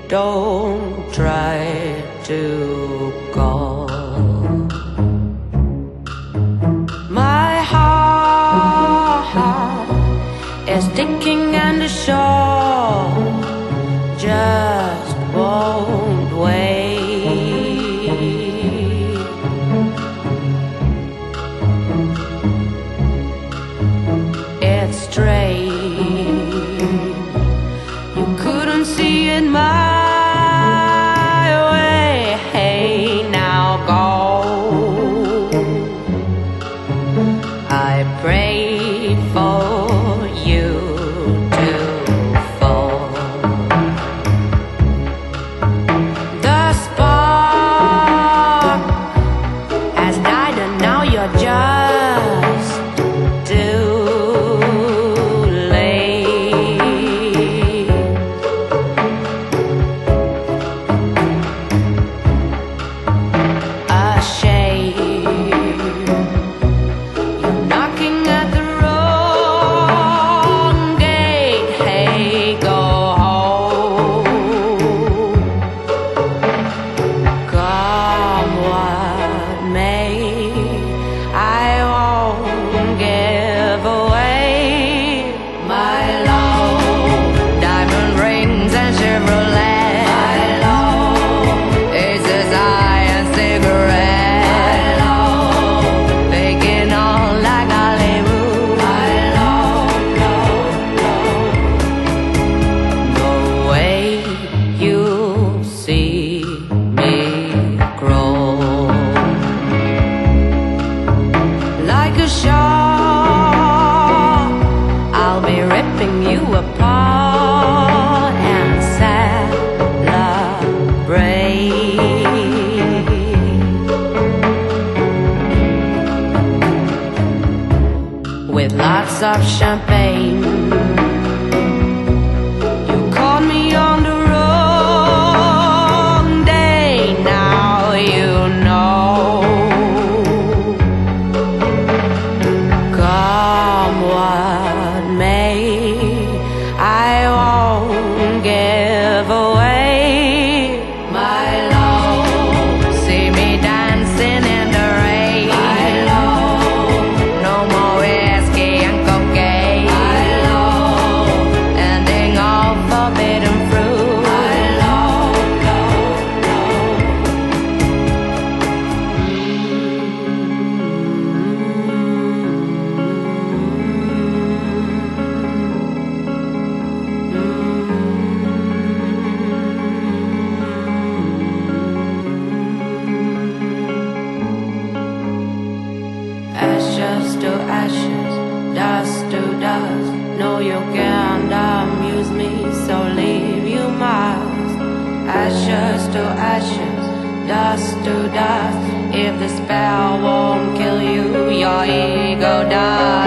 don't try to call. My heart is ticking and the shore just won't wait. It's strange, you couldn't see it my way. Hey, now go. I prayed for you to fall. The spark has died and now you're just too late. A shame, you're knocking at the wrong gate. Hey, go home. Come what may, I won't give away my love. Diamond rings and Chevrolet. My love. Aces, high and cigarette. My love. Faking on like Hollywood. My love, the way you see me grow, like a shark, I'll be ripping you apart and celebrate with lots of champagne. You caught me on the wrong day, now you know. Come what may, I won't give away my love. See me dancing in the rain. My love. No more whiskey and cocaine. My love. Ending all forbidden fruit. My love, ashes to ashes, dust to dust. No, you can't amuse me, so leave you must. Ashes to ashes, dust to dust. If the spell won't kill you, your ego does.